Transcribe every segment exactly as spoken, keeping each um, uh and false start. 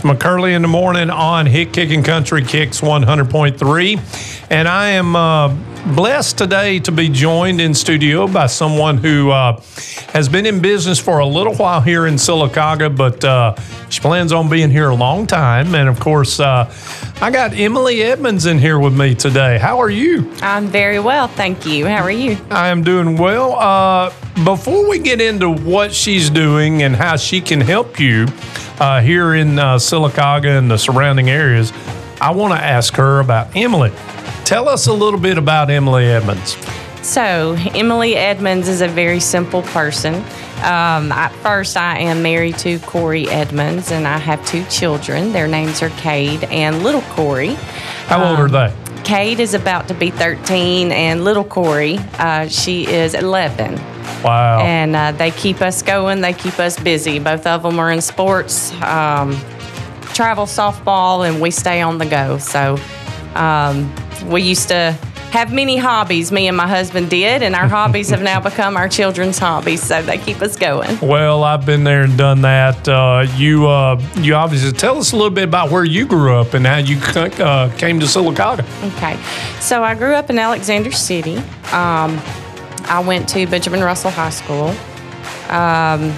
McCurley in the morning on Hit Kicking Country Kicks one hundred point three. And I am uh, blessed today to be joined in studio by someone who uh, has been in business for a little while here in Sylacauga, but uh, she plans on being here a long time. And, of course, uh, I got Emily Edmonds in here with me today. How are you? I'm very well, thank you. How are you? I am doing well. Uh, before we get into what she's doing and how she can help you uh, here in uh, Sylacauga and the surrounding areas, I want to ask her about Emily. Tell us a little bit about Emily Edmonds. So, Emily Edmonds is a very simple person. Um, at first, I am married to Corey Edmonds, and I have two children. Their names are Cade and Little Corey. How old um, are they? Cade is about to be thirteen, and Little Corey, uh, she is eleven. Wow. And uh, they keep us going. They keep us busy. Both of them are in sports, um, travel softball, and we stay on the go. So um, we used to have many hobbies, me and my husband did, and our hobbies have now become our children's hobbies, so they keep us going. Well, I've been there and done that. Uh, you uh, you obviously, tell us a little bit about where you grew up and how you uh, came to Sylacauga. Okay. So I grew up in Alexander City. Um, I went to Benjamin Russell High School. Um,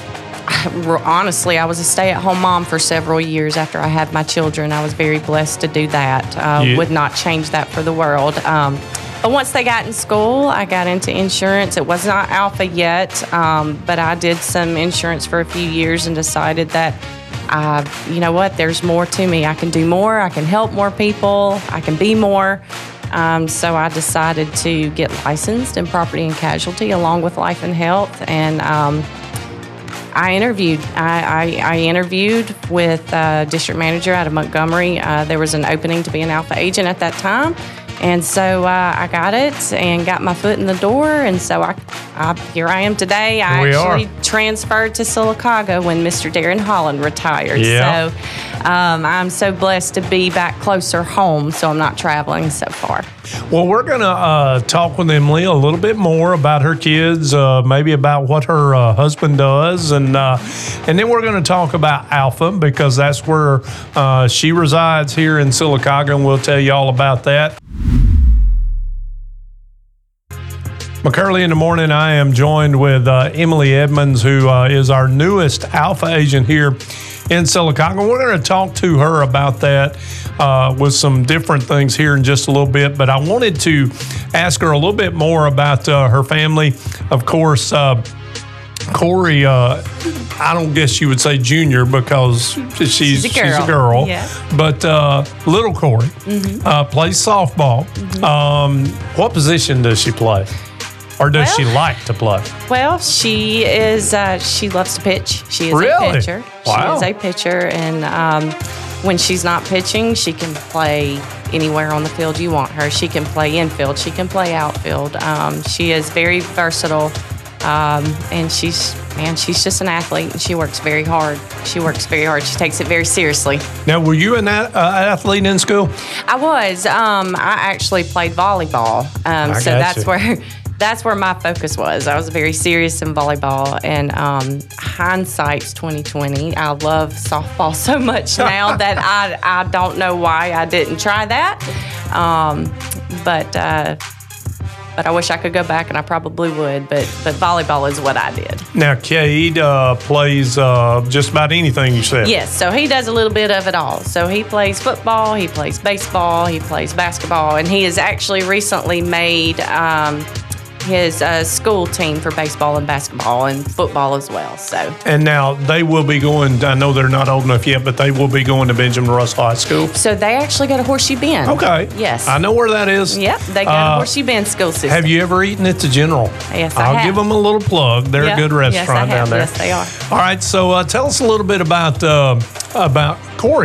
honestly, I was a stay-at-home mom for several years after I had my children. I was very blessed to do that. Uh, yeah. Would not change that for the world. Um, but once they got in school, I got into insurance. It was not Alpha yet, um, but I did some insurance for a few years and decided that, uh, you know what, there's more to me. I can do more. I can help more people. I can be more. Um, so I decided to get licensed in property and casualty along with life and health. And um, I interviewed. I, I, I interviewed with a district manager out of Montgomery. Uh, there was an opening to be an Alpha agent at that time. And so uh, I got it and got my foot in the door. And so I, I here I am today. I we actually are. transferred to Sylacauga when Mister Darren Holland retired. Yeah. So um, I'm so blessed to be back closer home, so I'm not traveling so far. Well, we're going to uh, talk with Emily a little bit more about her kids, uh, maybe about what her uh, husband does, and uh, and then we're going to talk about Alpha because that's where uh, she resides here in Sylacauga, and we'll tell you all about that. McCurley in the morning, I am joined with uh, Emily Edmonds, who uh, is our newest Alpha agent here in Sylacauga. We're going to talk to her about that uh, with some different things here in just a little bit, but I wanted to ask her a little bit more about uh, her family. Of course, uh, Corey, uh, I don't guess you would say junior because she's, She's a girl. She's a girl. Yeah. But uh, little Corey Mm-hmm. uh, plays softball. Mm-hmm. Um, what position does she play? Or does Well, she like to play? Well, she is, uh, she loves to pitch. She is Really? a pitcher. Wow. She is a pitcher. And um, when she's not pitching, she can play anywhere on the field you want her. She can play infield. She can play outfield. Um, she is very versatile. Um, and she's, man, she's just an athlete, and she works very hard. She works very hard. She takes it very seriously. Now, were you an a- uh, athlete in school? I was. Um, I actually played volleyball. Um, I so got that's you. where that's where my focus was. I was very serious in volleyball, and um, hindsight's twenty twenty. I love softball so much now that I I don't know why I didn't try that. Um, but uh, but I wish I could go back, and I probably would. But but volleyball is what I did. Now, Cade uh, plays uh, just about anything you said. Yes, so he does a little bit of it all. So he plays football, he plays baseball, he plays basketball, and he has actually recently made um, his uh, school team for baseball and basketball and football as well. So And now they will be going, I know they're not old enough yet, but they will be going to Benjamin Russell High School. so they actually go to Horseshoe Bend. Okay. Yes. I know where that is. Yep, they go Uh, to Horseshoe Bend school system. Have you ever eaten at the General? Yes, I I'll have. give them a little plug. They're Yeah. a good Yes, I restaurant have. down there. Yes, they are. All right, so uh, tell us a little bit about uh, about Corey.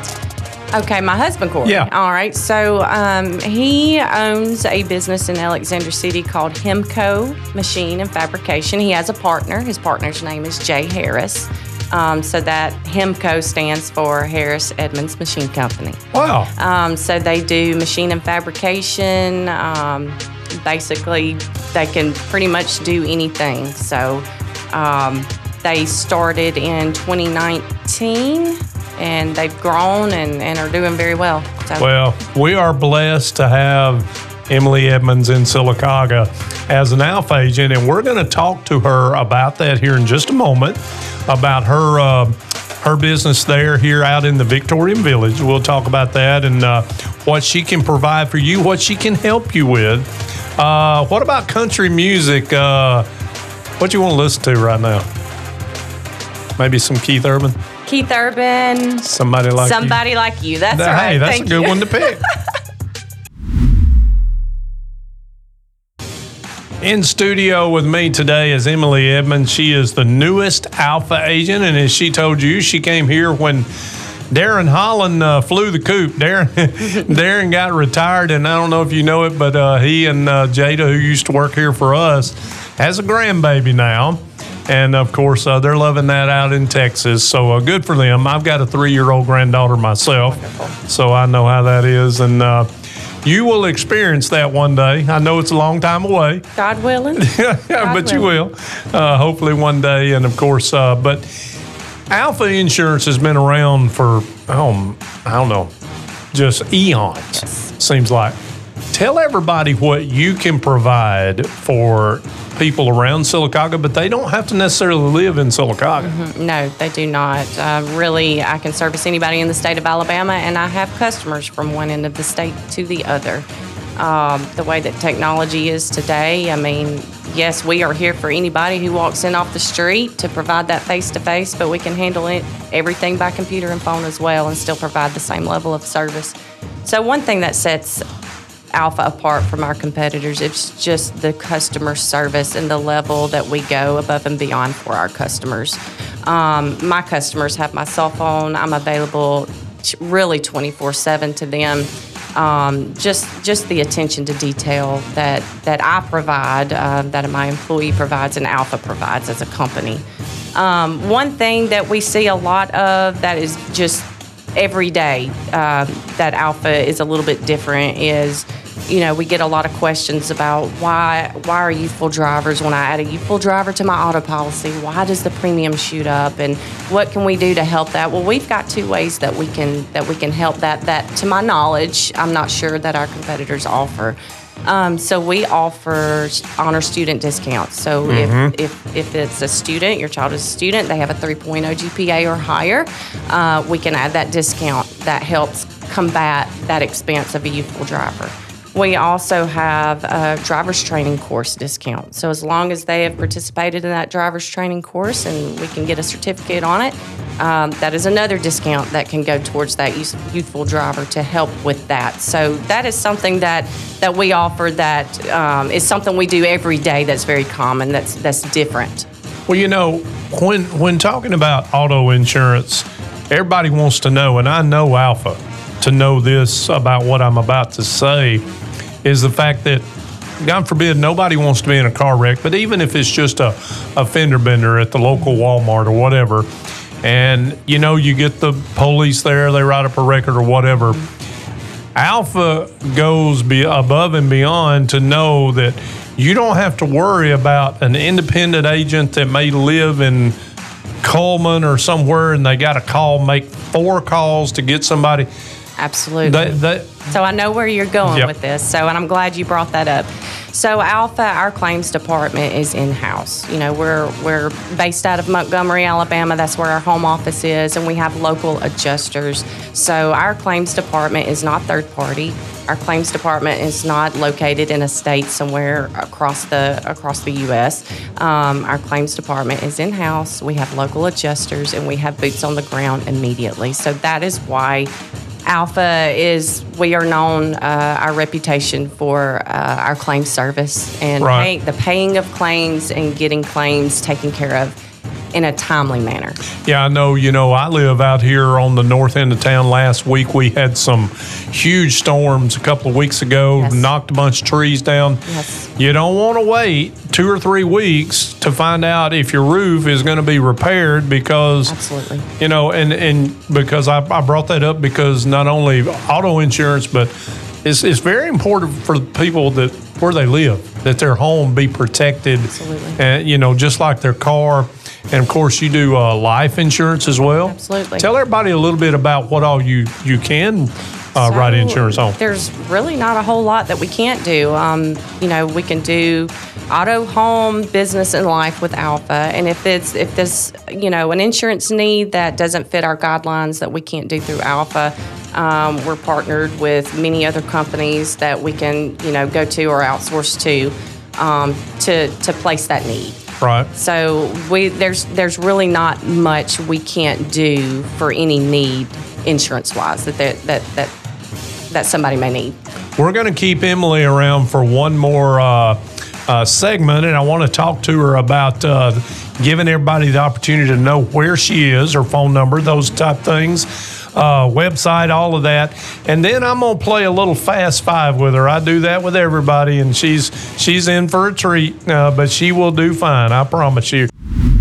Okay, my husband, Corey. Yeah. All right. So um, he owns a business in Alexander City called Hemco Machine and Fabrication. He has a partner. His partner's name is Jay Harris. Um, so that Hemco stands for Harris Edmonds Machine Company. Wow. Um, so they do machine and fabrication. Um, basically, they can pretty much do anything. So um, they started in twenty nineteen. and they've grown and, and are doing very well. So. Well, we are blessed to have Emily Edmonds in Sylacauga as an Alpha agent, and we're going to talk to her about that here in just a moment, about her uh, her business there here out in the Victorian Village. We'll talk about that and uh, what she can provide for you, what she can help you with. Uh, what about country music? Uh, what do you want to listen to right now? Maybe some Keith Urban? Keith Urban. Somebody like Somebody you. like you. That's Hey, right. that's Thank a good you. one to pick. In studio with me today is Emily Edmonds. She is the newest Alpha agent, and as she told you, she came here when Darren Holland uh, flew the coop. Darren, Darren got retired, and I don't know if you know it, but uh, he and uh, Jada, who used to work here for us, has a grandbaby now. And, of course, uh, they're loving that out in Texas. So uh, good for them. I've got a three-year-old granddaughter myself, Wonderful. So I know how that is. And uh, you will experience that one day. I know it's a long time away. God willing. yeah, God but willing. you will. Uh, hopefully one day. And, of course, uh, but Alpha Insurance has been around for, oh, I don't know, just eons, Yes. seems like. Tell everybody what you can provide for people around Sylacauga, but they don't have to necessarily live in Sylacauga. Mm-hmm. No, they do not. Uh, really, I can service anybody in the state of Alabama, and I have customers from one end of the state to the other. Um, the way that technology is today, I mean, yes, we are here for anybody who walks in off the street to provide that face-to-face, but we can handle it, everything by computer and phone as well, and still provide the same level of service. So one thing that sets Alpha apart from our competitors, it's just the customer service and the level that we go above and beyond for our customers. Um, my customers have my cell phone. I'm available t- really twenty-four seven to them. Um, just just the attention to detail that that I provide, uh, that my employee provides, and Alpha provides as a company. Um, one thing that we see a lot of that is just every day uh, that Alpha is a little bit different is, you know, we get a lot of questions about why why are youthful drivers, when I add a youthful driver to my auto policy, why does the premium shoot up, and what can we do to help that? Well, we've got two ways that we can that we can help that that to my knowledge, I'm not sure that our competitors offer. Um, so we offer honor student discounts. So mm-hmm. if, if if it's a student, your child is a student, they have a three point oh G P A or higher, uh, we can add that discount that helps combat that expense of a youthful driver. We also have a driver's training course discount. So as long as they have participated in that driver's training course and we can get a certificate on it, um, that is another discount that can go towards that youth, youthful driver to help with that. So that is something that, that we offer that um, is something we do every day that's very common, that's, that's different. Well, you know, when, when talking about auto insurance, everybody wants to know, and I know Alpha to know this about what I'm about to say, is the fact that, God forbid, nobody wants to be in a car wreck, but even if it's just a, a fender bender at the local Walmart or whatever, and, you know, you get the police there, they write up a record or whatever, Alpha goes be above and beyond to know that you don't have to worry about an independent agent that may live in Coleman or somewhere and they got to call, make four calls to get somebody. Absolutely. They, they, so I know where you're going yep. with this. So, and I'm glad you brought that up. So Alpha, our claims department is in-house. You know, we're we're based out of Montgomery, Alabama. That's where our home office is, and we have local adjusters. So our claims department is not third party. Our claims department is not located in a state somewhere across the across the U S Um, our claims department is in-house. We have local adjusters, and we have boots on the ground immediately. So that is why Alpha is, we are known, uh, our reputation for uh, our claim service and right. pay, the paying of claims and getting claims taken care of in a timely manner. Yeah, I know, you know, I live out here on the north end of town. Last week we had some huge storms a couple of weeks ago, yes. knocked a bunch of trees down. Yes. You don't want to wait two or three weeks to find out if your roof is going to be repaired because, absolutely, you know, and, and because I, I brought that up because not only auto insurance, but it's, it's very important for people that where they live, that their home be protected. Absolutely. And, you know, just like their car. And of course, you do uh, life insurance as well. Absolutely. Tell everybody a little bit about what all you you can uh, So, write insurance on. There's really not a whole lot that we can't do. Um, you know, we can do auto, home, business, and life with Alpha. And if it's if there's you know an insurance need that doesn't fit our guidelines that we can't do through Alpha, um, we're partnered with many other companies that we can you know go to or outsource to um, to to place that need. Right. So we there's there's really not much we can't do for any need insurance wise that that that that, that somebody may need. We're going to keep Emily around for one more uh, uh, segment, and I want to talk to her about uh, giving everybody the opportunity to know where she is, her phone number, those type things, uh, website, all of that. And then I'm going to play a little Fast Five with her. I do that with everybody, and she's she's in for a treat, uh, but she will do fine, I promise you.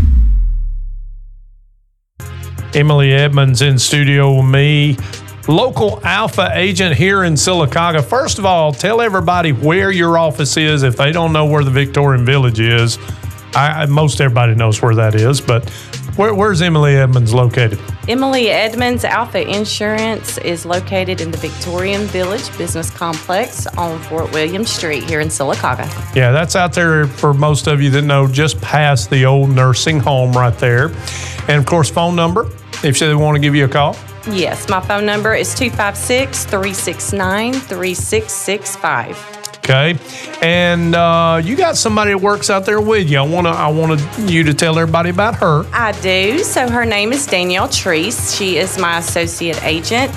Emily Edmonds in studio with me, local Alpha agent here in Sylacauga. First of all, tell everybody where your office is if they don't know where the Victorian Village is. I, most everybody knows where that is, but where, where's Emily Edmonds located? Emily Edmonds Alpha Insurance is located in the Victorian Village Business Complex on Fort William Street here in Sylacauga. Yeah, that's out there for most of you that know, just past the old nursing home right there. And of course, phone number, if they want to give you a call. Yes, my phone number is two five six, three six nine, three six six five. Okay, and uh, you got somebody that works out there with you. I want to, I wanted you to tell everybody about her. I do. So her name is Danielle Treese. She is my associate agent.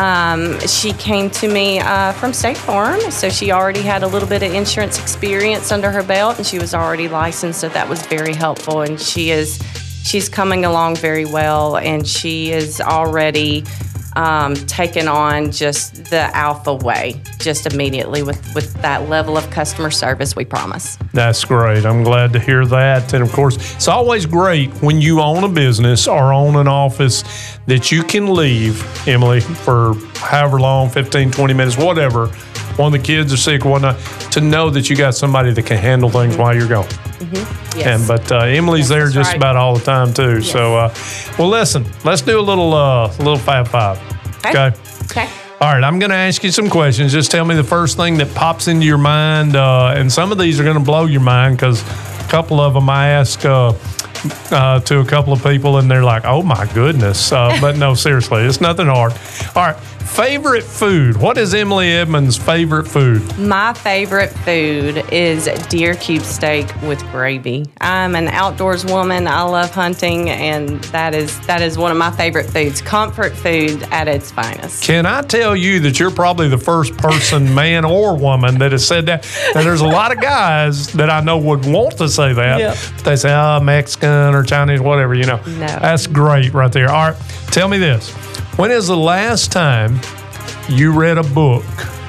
Um, she came to me uh, from State Farm, so she already had a little bit of insurance experience under her belt, and she was already licensed, so that was very helpful. And she is, she's coming along very well, and she is already Um, taken on just the Alpha way, just immediately with, with that level of customer service we promise. That's great. I'm glad to hear that. And of course, it's always great when you own a business or own an office that you can leave, Emily, for however long, fifteen, twenty minutes, whatever. One of the kids are sick or whatnot, to know that you got somebody that can handle things mm-hmm. while you're gone. Mm-hmm. Yes. And but uh, Emily's yes, there just right. about all the time too. Yes. So, uh, well, listen, let's do a little uh, little Fab Five. Okay. Okay. Okay. All right, I'm going to ask you some questions. Just tell me the first thing that pops into your mind, uh, and some of these are going to blow your mind because a couple of them I ask uh, uh, to a couple of people, and they're like, "Oh my goodness!" Uh, but no, seriously, it's nothing hard. All right. Favorite food. What is Emily Edmonds' favorite food? My favorite food is deer cube steak with gravy. I'm an outdoors woman. I love hunting, and that is that is one of my favorite foods. Comfort food at its finest. Can I tell you that you're probably the first person, man or woman, that has said that? And there's a lot of guys that I know would want to say that. Yep. But they say, oh, Mexican or Chinese, whatever, you know. No. That's great right there. All right, tell me this. When is the last time you read a book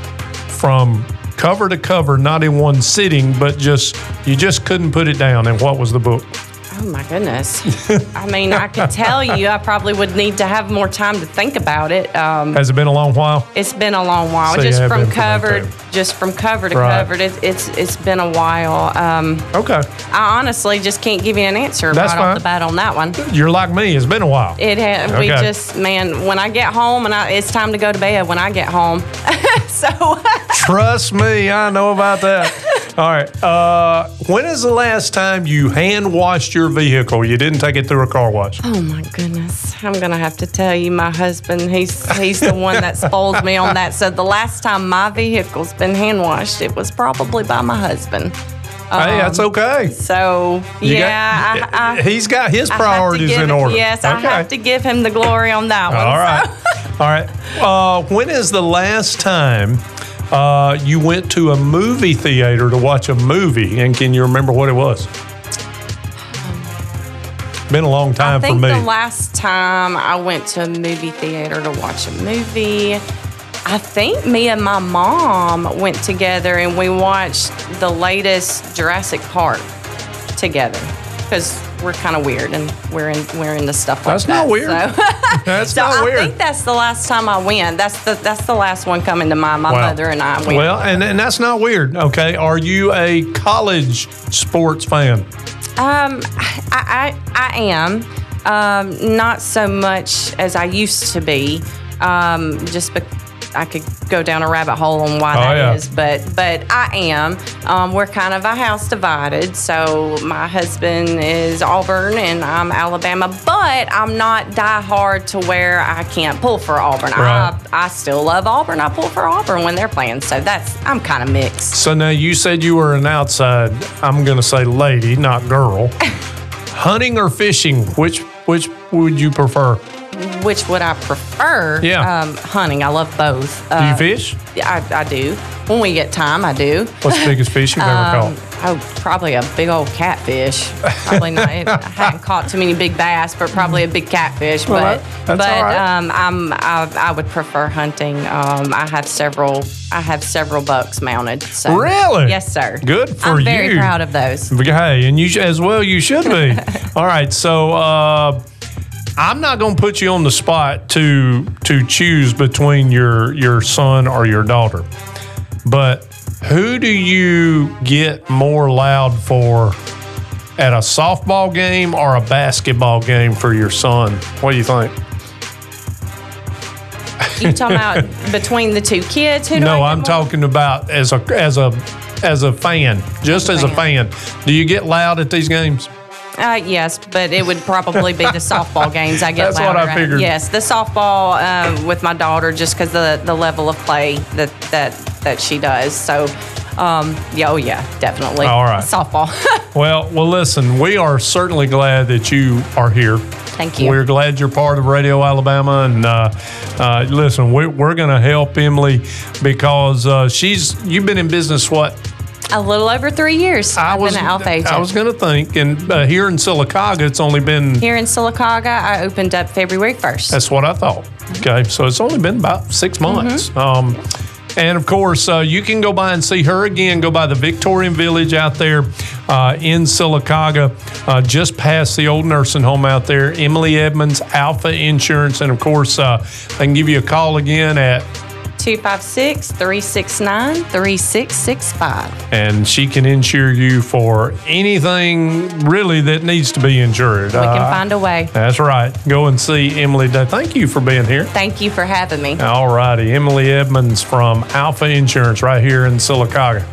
from cover to cover, not in one sitting, but just you just couldn't put it down? And what was the book? Oh my goodness. I mean, I could tell you, I probably would need to have more time to think about it. Um, Has it been a long while? It's been a long while. So just from been cover, just from cover to right. cover. It, it's it's been a while. Um, okay. I honestly just can't give you an answer That's right fine. off the bat on that one. You're like me. It's been a while. It had. Okay. We just, man, when I get home and I, it's time to go to bed when I get home. so. Trust me, I know about that. All right. Uh, when is the last time you hand washed your vehicle? You didn't take it through a car wash. Oh my goodness. I'm gonna have to tell you, my husband, he's he's the one that spoils me on that. So the last time my vehicle's been hand washed, it was probably by my husband. Um, Hey, that's okay. So You yeah, got- I, I, he's got his I have to priorities give in it- order. Yes, I Okay. have to give him the glory on that one. All so. right. All right. Uh, when is the last time uh, you went to a movie theater to watch a movie? And can you remember what it was? Been a long time I think for me. the last time I went to a movie theater to watch a movie, I think me and my mom went together and we watched the latest Jurassic Park together because we're kind of weird and we're in we're into stuff like That's that. not weird. So, That's so not I weird. think that's the last time I went. That's the that's the last one coming to mind. My Wow. mother and I went. Well, and, and that's not weird, okay? Are you a college sports fan? Um, I, I, I am. Um, not so much as I used to be. Um, just be- I could go down a rabbit hole on why Oh, that yeah. is, but but I am. Um, we're kind of a house divided. So my husband is Auburn and I'm Alabama, but I'm not die hard to where I can't pull for Auburn. Right. I I still love Auburn. I pull for Auburn when they're playing. So that's I'm kind of mixed. So now you said you were an outside, I'm going to say lady, not girl. Hunting or fishing, which which would you prefer? Which would I prefer? Yeah. Um, hunting. I love both. Do you fish? I, I do. When we get time, I do. What's the biggest fish you've ever Um, caught? oh, probably a big old catfish. Probably not. I haven't caught too many big bass, but probably a big catfish. Well, but that- that's but all right. um, I'm I, I would prefer hunting. Um, I have several. I have several bucks mounted. So. Really? Yes, sir. Good for I'm very you. proud of those. Hey, and you sh- as well, you should be. All right, so uh, I'm not going to put you on the spot to to choose between your your son or your daughter, but who do you get more loud for at a softball game or a basketball game for your son? What do you think? You talking about between the two kids? Who do No, I I'm get more? talking about as a as a as a fan, just as a fan. Do you get loud at these games? Uh, yes, but it would probably be the softball games I get That's what louder I at. figured. Yes, the softball um, with my daughter, just because the the level of play that that that she does. So, um, yeah, oh yeah, definitely. All right. Softball. Well, well, listen, we are certainly glad that you are here. Thank you. We're glad you're part of Radio Alabama, and uh, uh, listen, we're, we're going to help Emily because uh, she's you've been in business what? A little over three years. I I've was been an alpha agent. I was going to think, and uh, here in Sylacauga, it's only been. Here in Sylacauga, I opened up February first. That's what I thought. Okay, so it's only been about six months. Um, and of course, uh, you can go by and see her again. Go by the Victorian Village out there uh, in Sylacauga, uh, just past the old nursing home out there. Emily Edmonds, Alpha Insurance, and of course, uh, they can give you a call again at. two five six, three six nine, three six six five. And she can insure you for anything really that needs to be insured. We can find a way. That's right. Go and see Emily today. Thank you for being here. Thank you for having me. All righty. Emily Edmonds from Alpha Insurance right here in Sylacauga.